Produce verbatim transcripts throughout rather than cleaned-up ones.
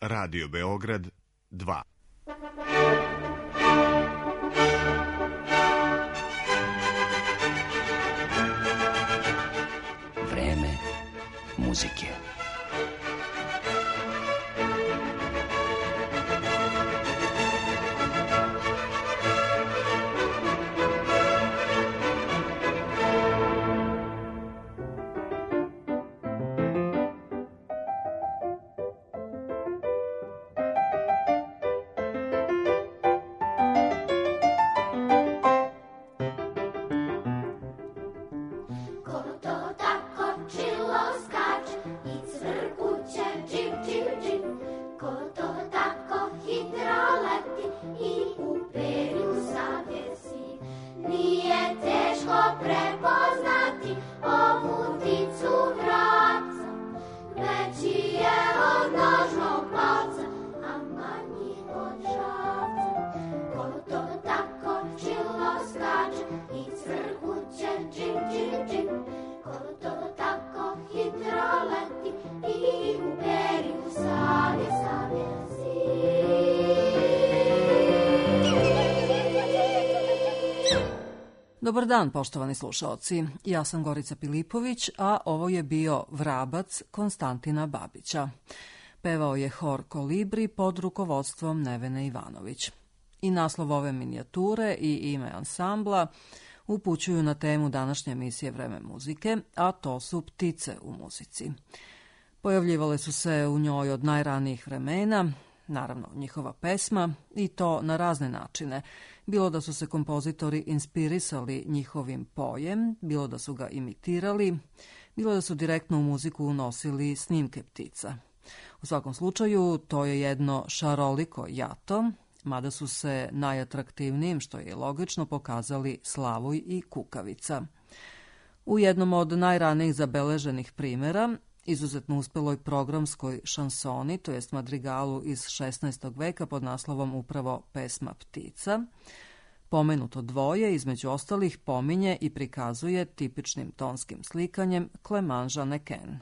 Radio Beograd dva. Vreme muzike. Dobar dan, poštovani slušaoci. Ja sam Gorica Pilipović, a ovo je bio Vrabac Konstantina Babića. Pevao je hor Kolibri pod rukovodstvom Nevene Ivanović. I naslov ove minijature i ime ansambla upućuju na temu današnje emisije Vreme muzike, a to su ptice u muzici. Pojavljivale su se u njoj od najranijih vremena, naravno njihova pesma, i to na razne načine. Bilo da su se kompozitori inspirisali njihovim pojem, bilo da su ga imitirali, bilo da su direktno u muziku unosili snimke ptica. U svakom slučaju, to je jedno šaroliko jato, mada su se najatraktivnijim, što je logično, pokazali Slavuj i Kukavica. U jednom od najranijih zabeleženih primjera, izuzetno uspeloj programskoj šansoni, to jest madrigalu iz šesnaestog veka pod naslovom upravo Pesma ptica, pomenuto dvoje, između ostalih, pominje i prikazuje tipičnim tonskim slikanjem Clément Jeannequin.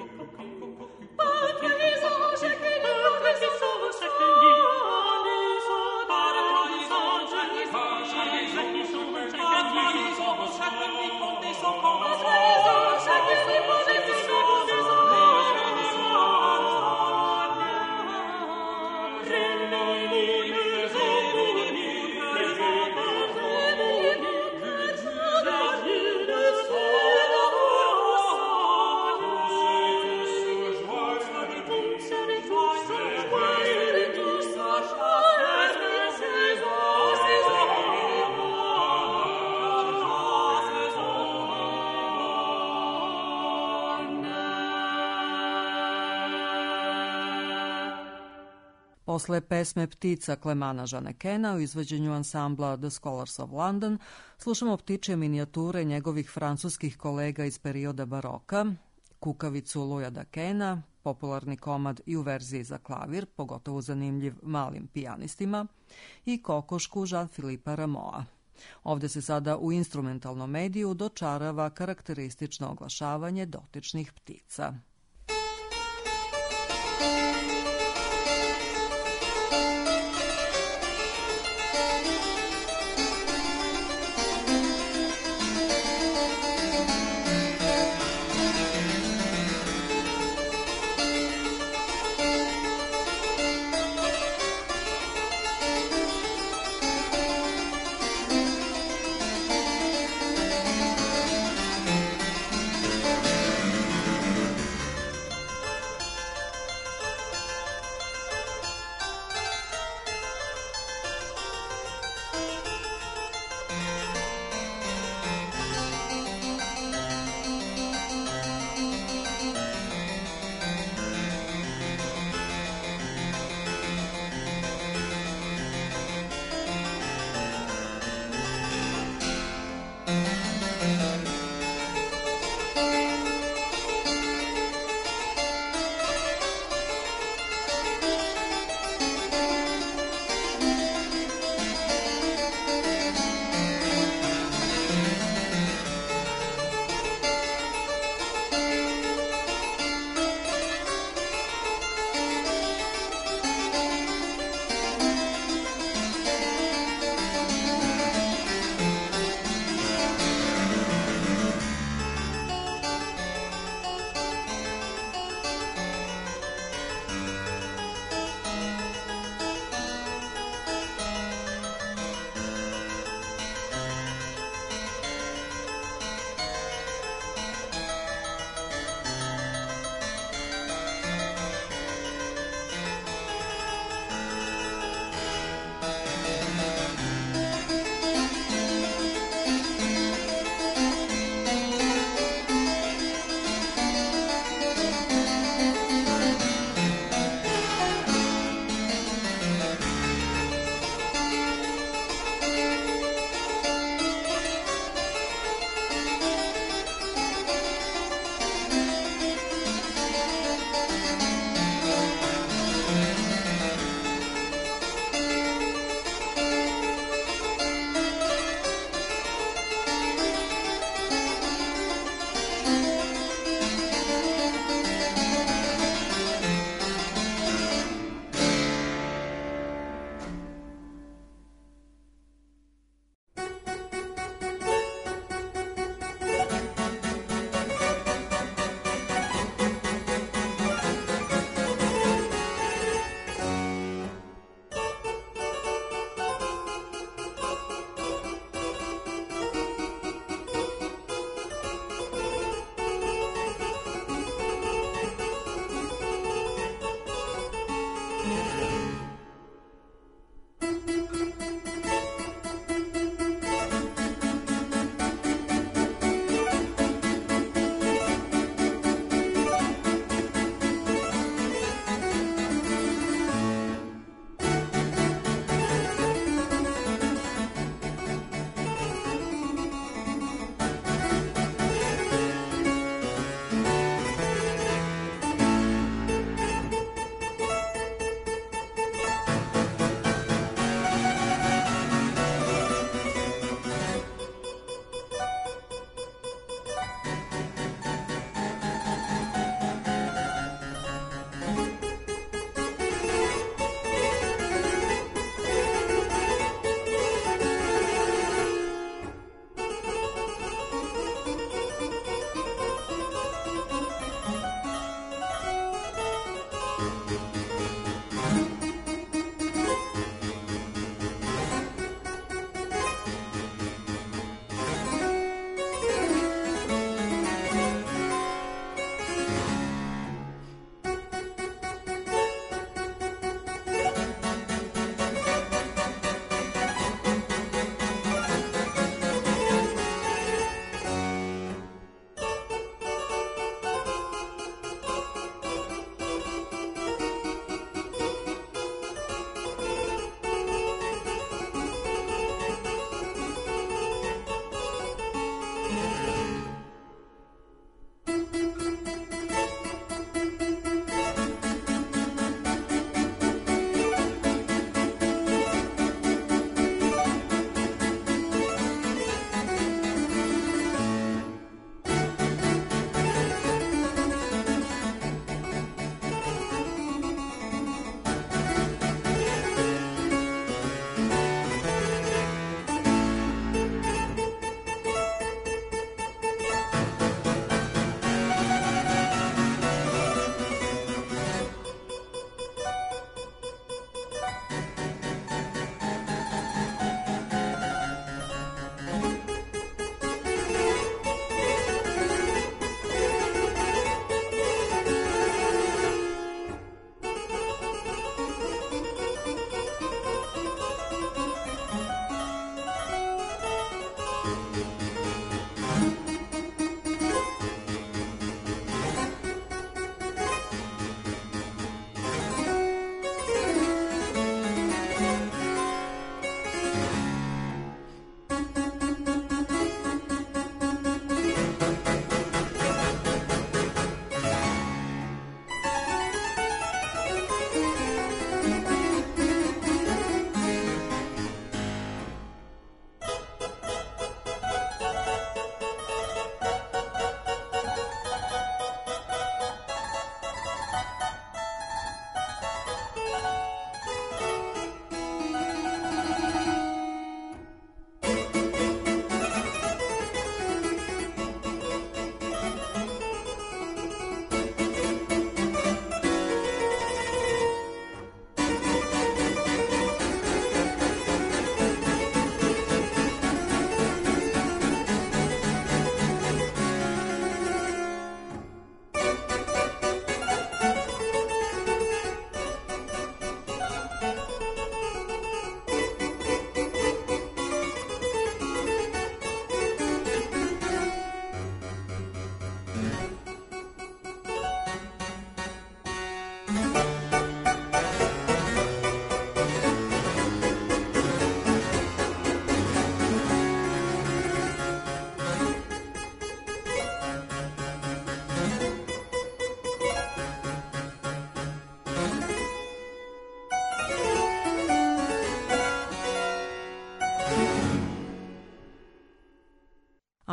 Pas de visage que l'autre se sauve chacun dit. Posle pesme Ptica Klemana Žanekena u izvođenju ansambla The Scholars of London slušamo ptičje minijature njegovih francuskih kolega iz perioda baroka, Kukavicu Luja Dakena, popularni komad i u verziji za klavir, pogotovo zanimljiv malim pijanistima, i Kokošku Jean-Philippa Rameau. Ovde se sada u instrumentalnom mediju dočarava karakteristično oglašavanje dotičnih ptica.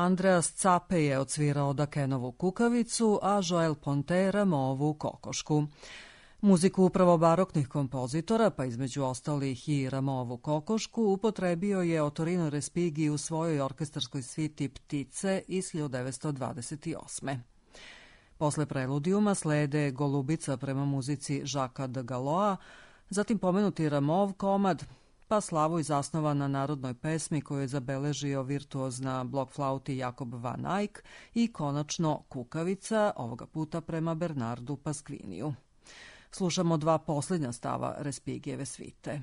Andreas Cape je odsvirao Dakenovu kukavicu, a Joel Ponte Rameauvu kokošku. Muziku upravo baroknih kompozitora, pa između ostalih i Rameauvu kokošku, upotrebio je Ottorino Respighi u svojoj orkestarskoj sviti Ptice iz hiljadu devetsto dvadeset osme. Posle preludijuma slede Golubica prema muzici Jacquesa de Galloa, zatim pomenuti Rameauv komad, pa Slavoj zasnovan na narodnoj pesmi koju je zabeležio virtuoz na blok flauti Jakob van Eyck i konačno Kukavica, ovoga puta prema Bernardu Pasquiniju. Slušamo dva posljednja stava Respigjeve svite.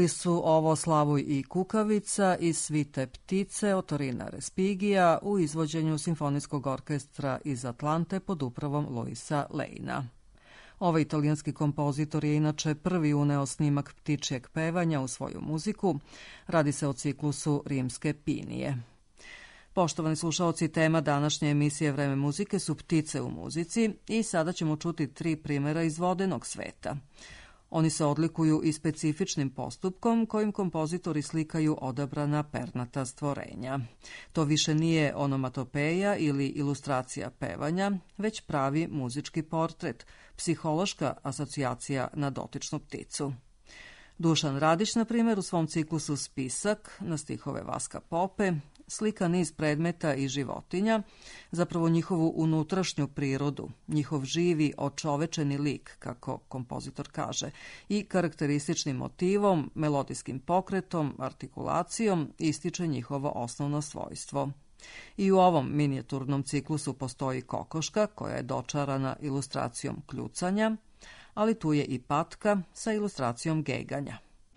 Bili su ovo Slavoj i Kukavica iz svite Ptice od Torina Respigija u izvođenju Simfonijskog orkestra iz Atlante pod upravom Luisa Lejna. Ovaj italijanski kompozitor je inače prvi uneo snimak ptičjeg pevanja u svoju muziku. Radi se o ciklusu Rimske pinije. Poštovani slušaoci, tema današnje emisije Vreme muzike su ptice u muzici i sada ćemo čuti tri primjera iz vodenog sveta. Oni se odlikuju i specifičnim postupkom kojim kompozitori slikaju odabrana pernata stvorenja. To više nije onomatopeja ili ilustracija pevanja, već pravi muzički portret, psihološka asocijacija na dotičnu pticu. Dušan Radić, na primjer, u svom ciklusu Spisak na stihove Vaska Pope slika niz predmeta i životinja, zapravo njihovu unutrašnju prirodu, njihov živi, očovečeni lik, kako kompozitor kaže, i karakterističnim motivom, melodijskim pokretom, artikulacijom ističe njihovo osnovno svojstvo. I u ovom minijaturnom ciklusu postoji kokoška koja je dočarana ilustracijom kljucanja, ali tu je i patka sa ilustracijom geganja.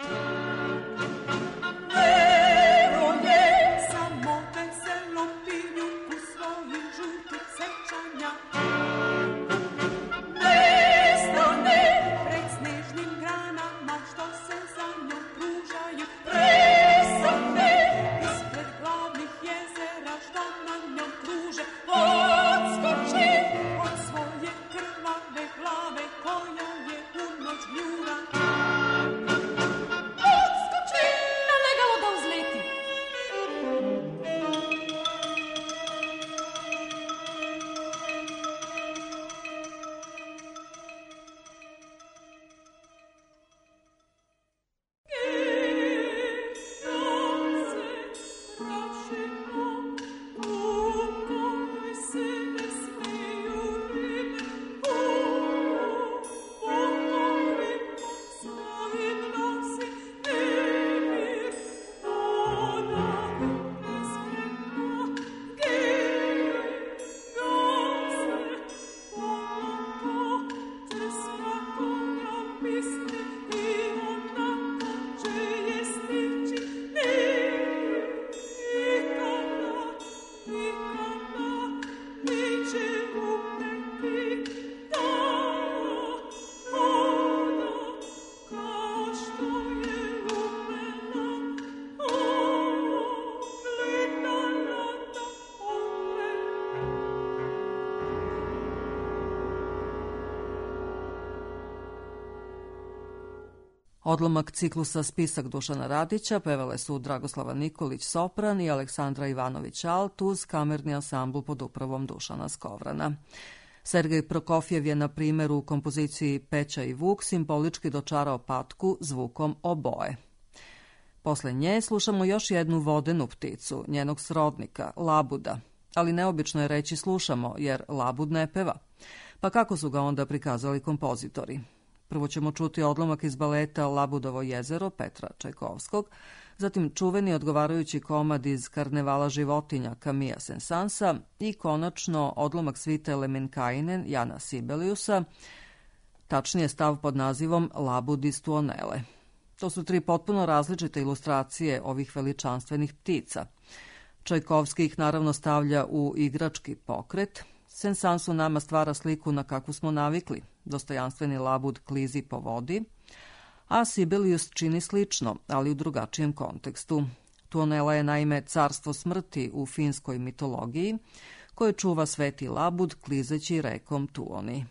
Odlomak ciklusa Spisak Dušana Radića pevale su Dragoslava Nikolić sopran i Aleksandra Ivanović alt uz kamerni ansambl pod upravom Dušana Skovrana. Sergej Prokofjev je, na primjer, u kompoziciji Peća i Vuk simbolički dočarao patku zvukom oboje. Posle nje slušamo još jednu vodenu pticu, njenog srodnika, labuda, ali neobično je reći slušamo, jer labud ne peva. Pa kako su ga onda prikazali kompozitori? Prvo ćemo čuti odlomak iz baleta Labudovo jezero Petra Čajkovskog, zatim čuveni odgovarajući komad iz Karnevala životinja Camilla Saint-Saënsa i konačno odlomak svite Lemminkainen Jana Sibeliusa, tačnije stav pod nazivom Labud iz Tuonele. To su tri potpuno različite ilustracije ovih veličanstvenih ptica. Čajkovski ih naravno stavlja u igrački pokret. Saint-Saënsu nama stvara sliku na kakvu smo navikli. Dostojanstveni labud klizi po vodi, a Sibelius čini slično, ali u drugačijem kontekstu. Tuonela je naime carstvo smrti u finskoj mitologiji, koje čuva sveti labud klizeći rekom Tuoni.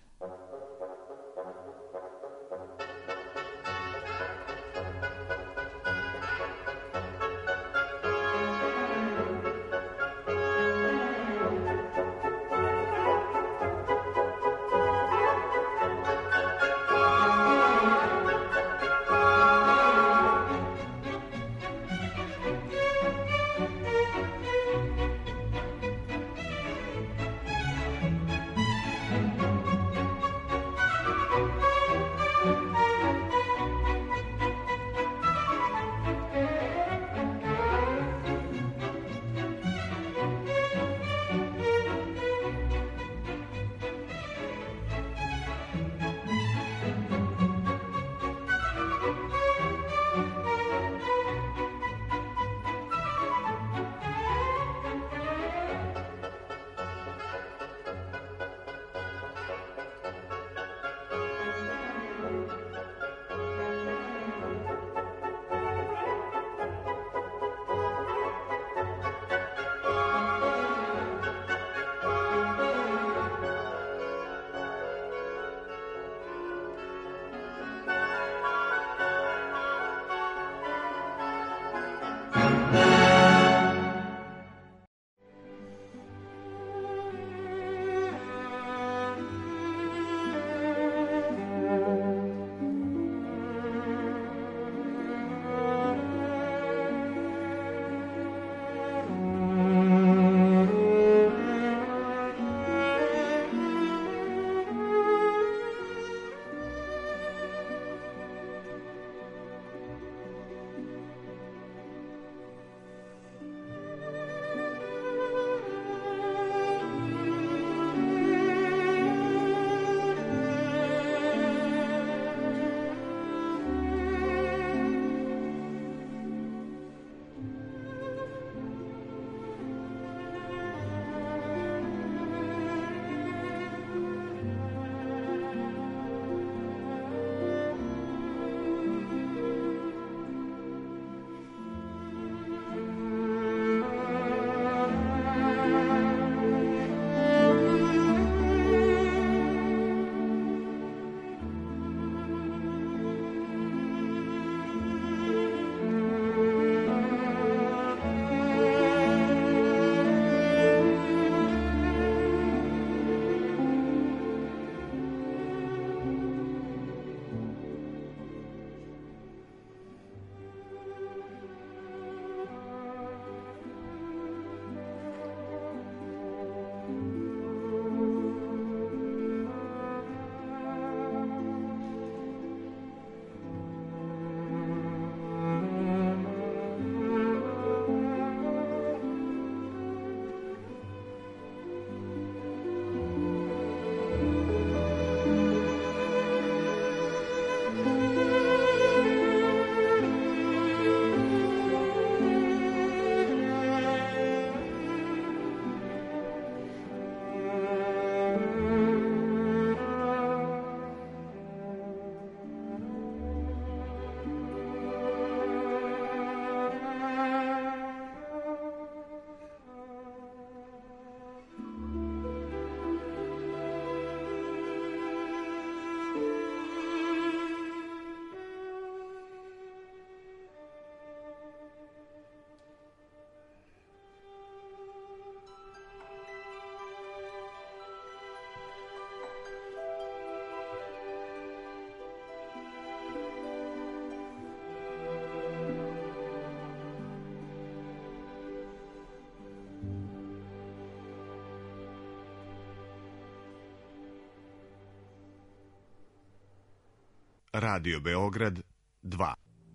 Radio Beograd dva.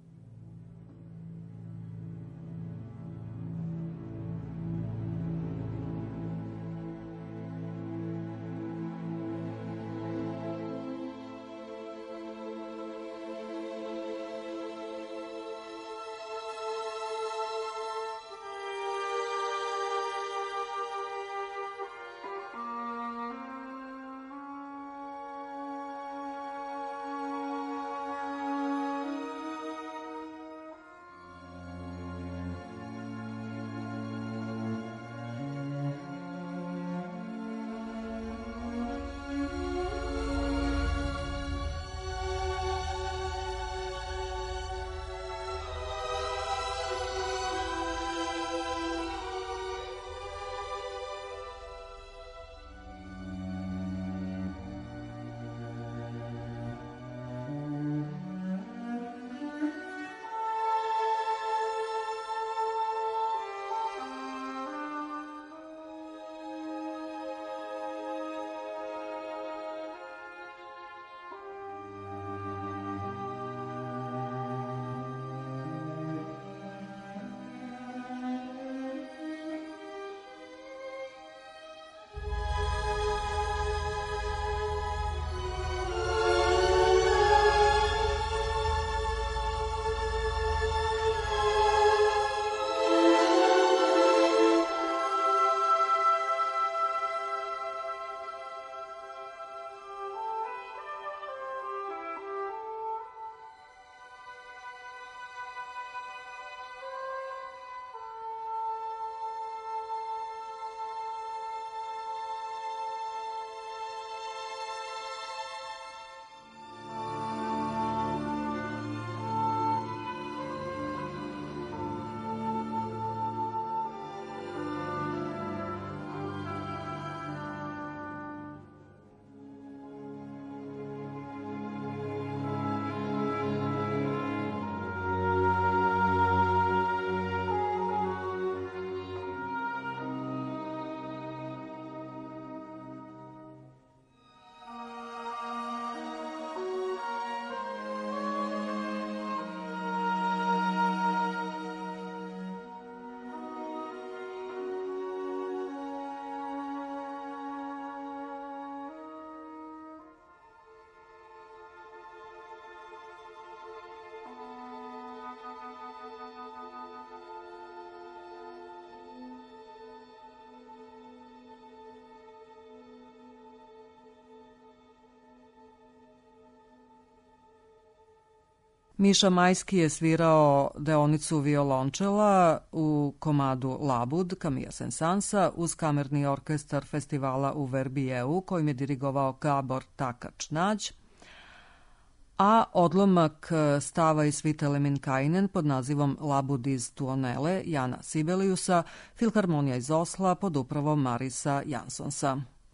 Miša Majski je svirao deonicu violončela u komadu Labud Camilla Saint-Saënsa uz kamerni orkestar festivala u Verbijevu kojim je dirigovao Gabor Takač-Nađ, a odlomak stava iz svite Lemminkainen pod nazivom Labud iz Tuonele Jana Sibeliusa, Filharmonija iz Osla pod upravom Marisa Jansonsa.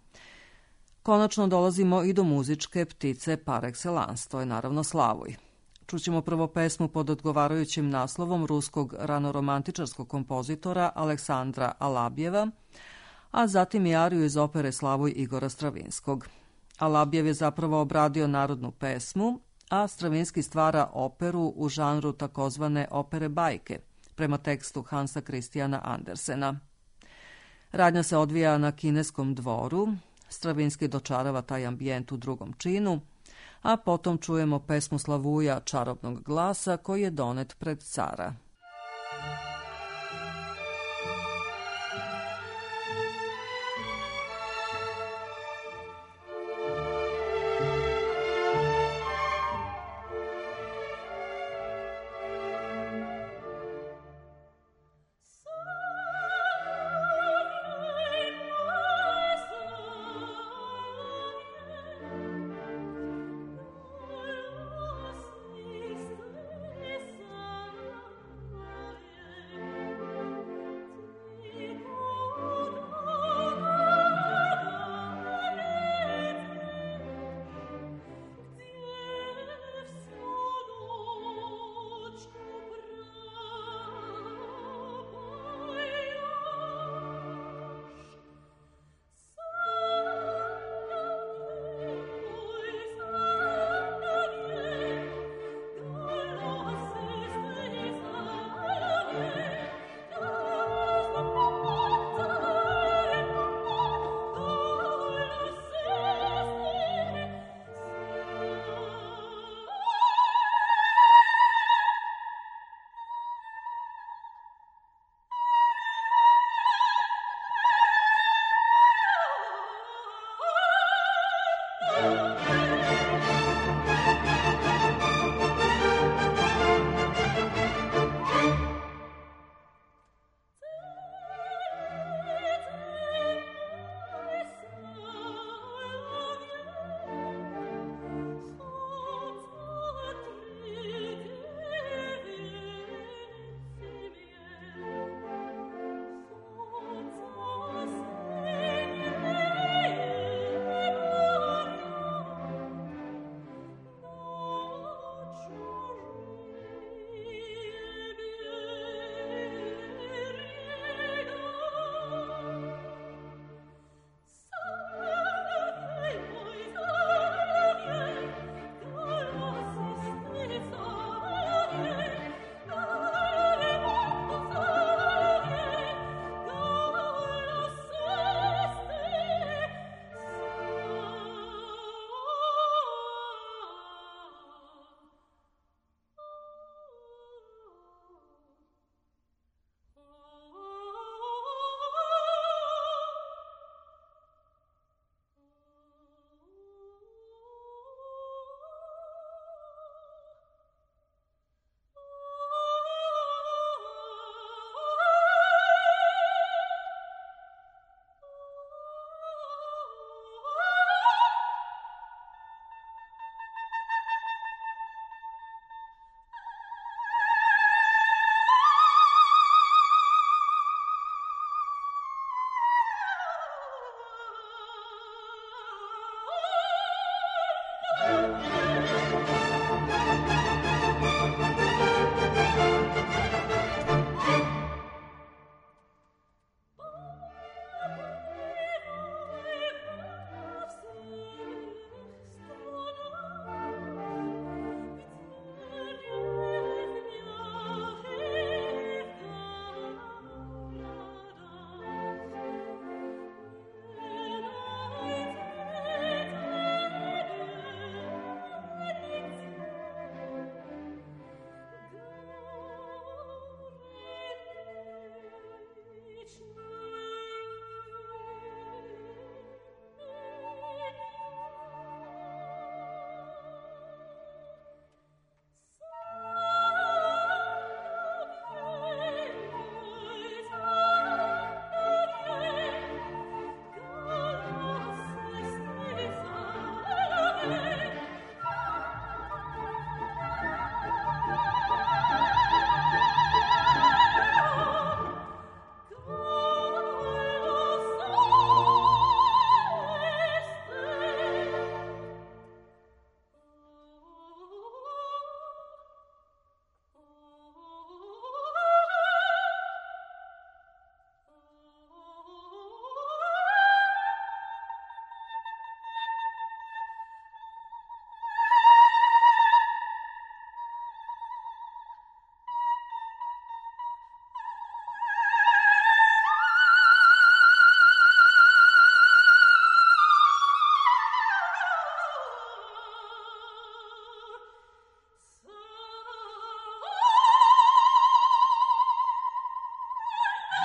Konačno dolazimo i do muzičke ptice par excellence, to je naravno Slavuj. Čućemo prvo pesmu pod odgovarajućim naslovom ruskog ranoromantičarskog kompozitora Aleksandra Alabjeva, a zatim i ariju iz opere Slavuj Igora Stravinskog. Alabjev je zapravo obradio narodnu pesmu, a Stravinski stvara operu u žanru takozvane opere bajke, prema tekstu Hansa Christiana Andersena. Radnja se odvija na kineskom dvoru, Stravinski dočarava taj ambijent u drugom činu, a potom čujemo pesmu Slavuja čarobnog glasa koji je donet pred cara. Thank you.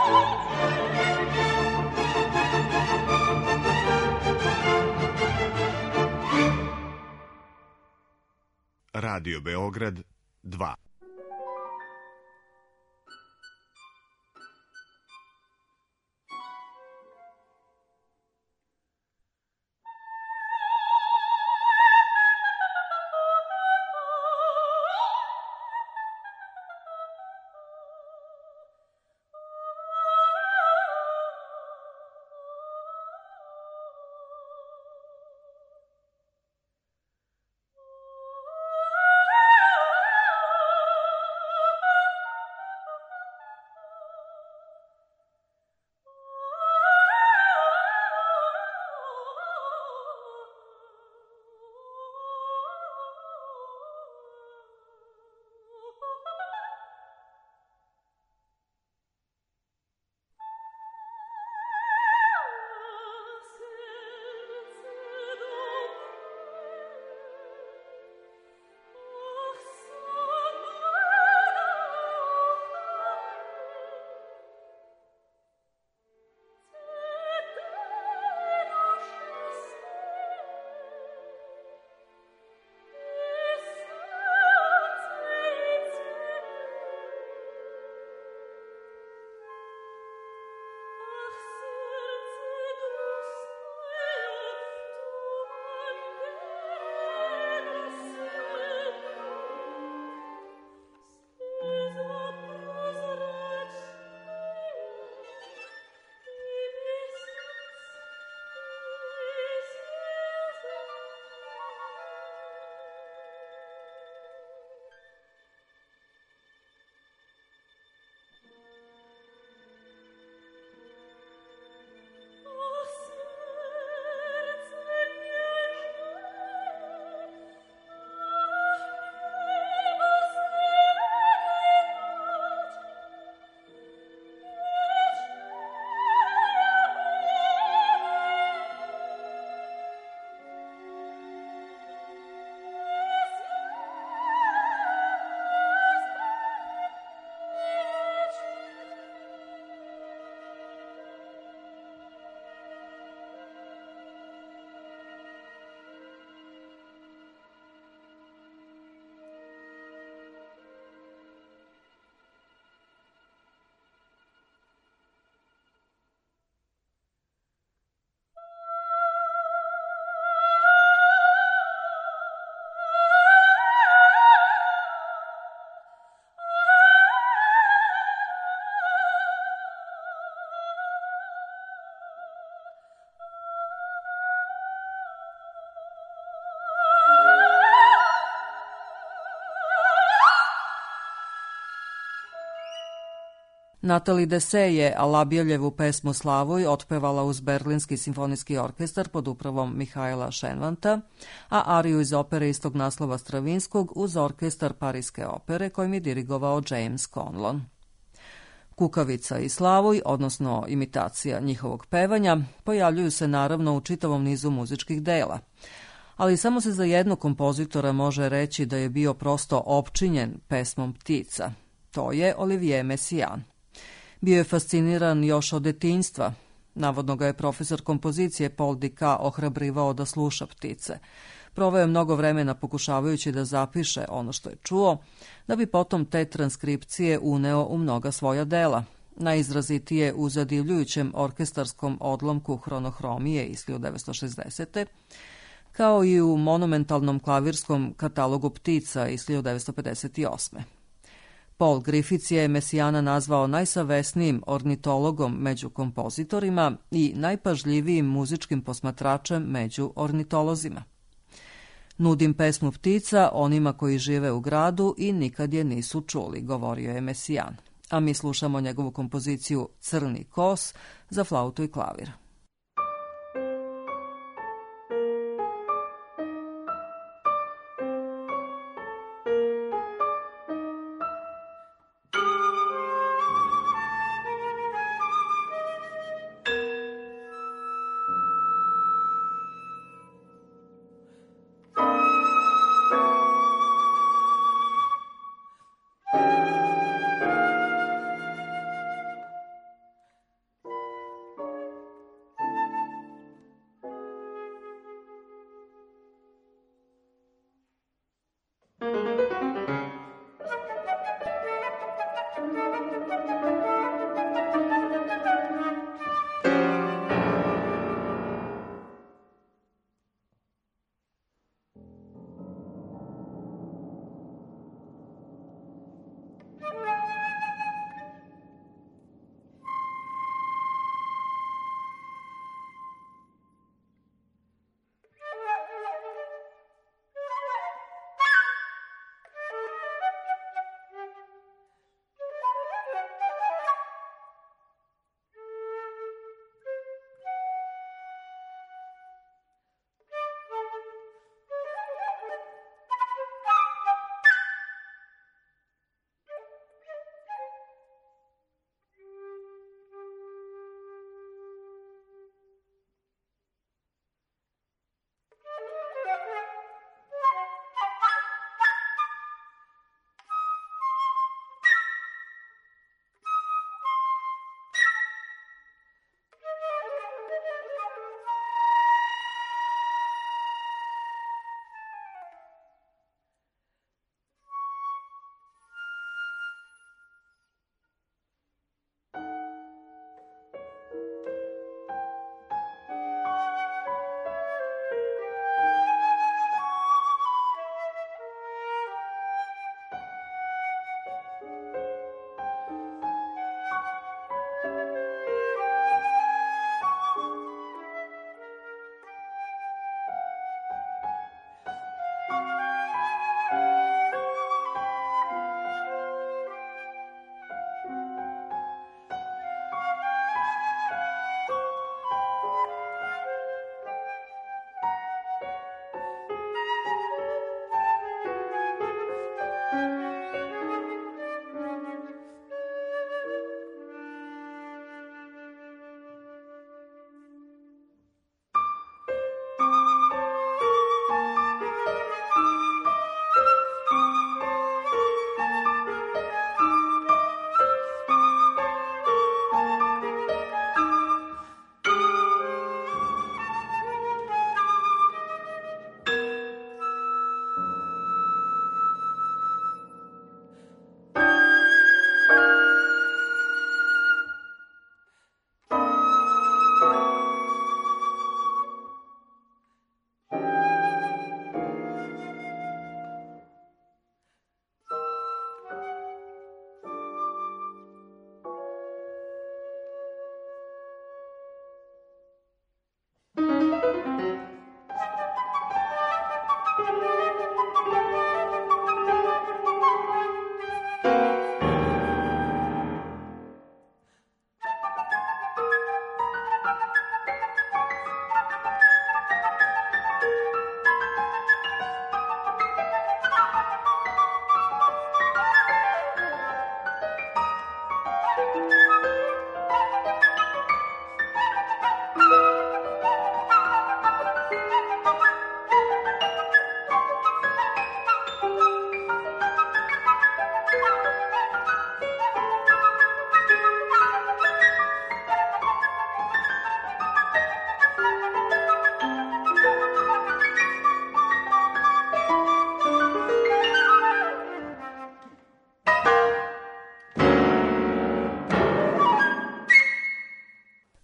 Radio Beograd dva. Natali Dessay je Alabjeljevu pesmu Slavuj otpevala uz Berlinski simfonijski orkestar pod upravom Mihajla Šenvanta, a ariju iz opere istog naslova Stravinskog uz orkestar Pariske opere kojim je dirigovao James Conlon. Kukavica i Slavuj, odnosno imitacija njihovog pevanja, pojavljuju se naravno u čitavom nizu muzičkih dela, ali samo se za jednog kompozitora može reći da je bio prosto opčinjen pesmom Ptica. To je Olivier Messiaen. Bio je fasciniran još od detinjstva. Navodno ga je profesor kompozicije Paul Dika ohrabrivao da sluša ptice. Proveo je mnogo vremena pokušavajući da zapiše ono što je čuo, da bi potom te transkripcije uneo u mnoga svoja dela. Najizrazitije u zadivljujućem orkestarskom odlomku Hronohromije iz hiljadu devetsto šezdesete. kao i u monumentalnom klavirskom katalogu ptica iz hiljadu devetsto pedeset osme. Paul Griffiths je Messiaena nazvao najsavesnijim ornitologom među kompozitorima i najpažljivijim muzičkim posmatračem među ornitolozima. Nudim pesmu ptica onima koji žive u gradu i nikad je nisu čuli, govorio je Messiaen. A mi slušamo njegovu kompoziciju Crni kos za flautu i klavir.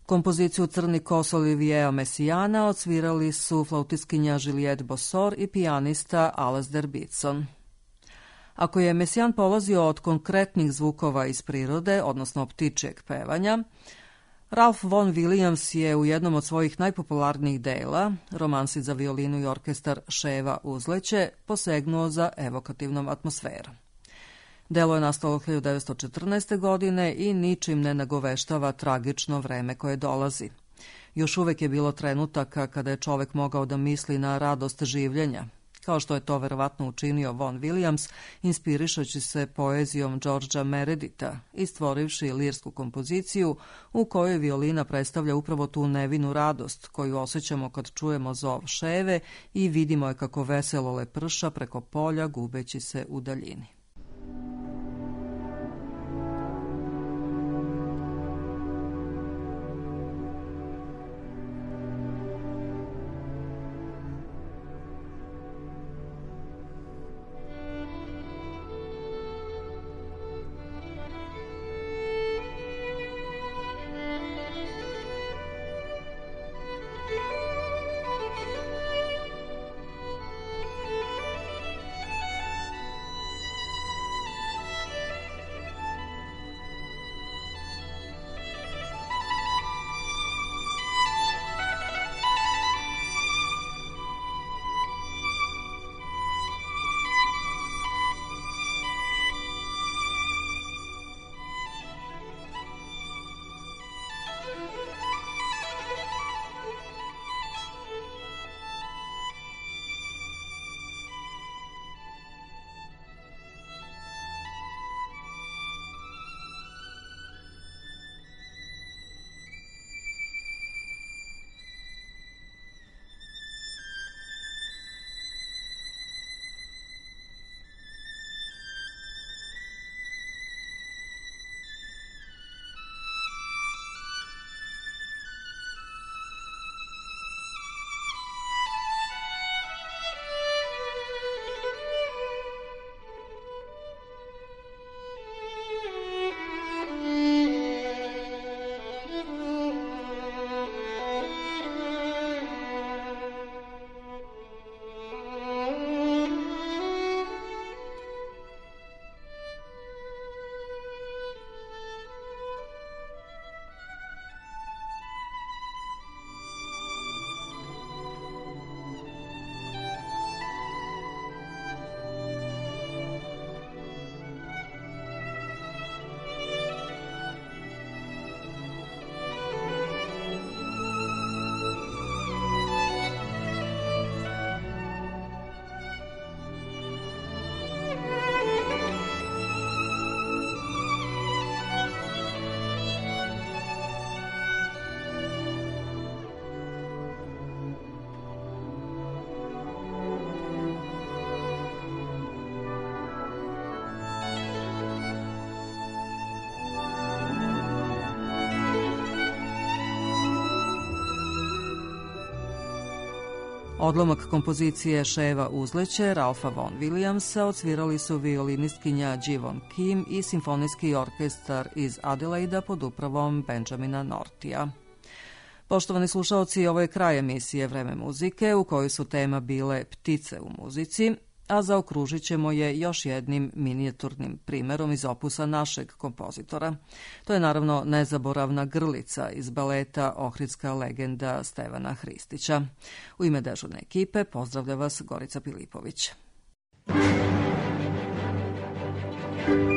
Kompoziciju Crni kos Olivieja Messiana odsvirali su flautistkinja Juliette Bossor i pijanista Alasdair Beatson. Ako je Messiaen polazio od konkretnih zvukova iz prirode, odnosno ptičjeg pevanja, Ralph Vaughan Williams je u jednom od svojih najpopularnijih dela, romansi za violinu i orkestar Ševa uzleće, posegnuo za evokativnom atmosferom. Delo je nastalo hiljadu devetsto četrnaeste. godine i ničim ne nagoveštava tragično vreme koje dolazi. Još uvek je bilo trenutaka kada je čovek mogao da misli na radost življenja, kao što je to verovatno učinio Vaughan Williams, inspirišući se poezijom Georgea Mereditha i stvorivši lirsku kompoziciju u kojoj violina predstavlja upravo tu nevinu radost koju osjećamo kad čujemo zov ševe i vidimo je kako veselo leprša preko polja gubeći se u daljini. Odlomak kompozicije Ševa uzleće Ralpha Vaughan Williamsa odsvirali su violinistkinja Jivon Kim i simfonijski orkestar iz Adelaida pod upravom Benjamina Nortija. Poštovani slušaoci, ovo je kraj emisije Vreme muzike u kojoj su tema bile ptice u muzici, a zaokružit ćemo je još jednim minijaturnim primerom iz opusa našeg kompozitora. To je naravno Nezaboravna grlica iz baleta Ohridska legenda Stevana Hristića. U ime dežurne ekipe pozdravlja vas Gorica Pilipović.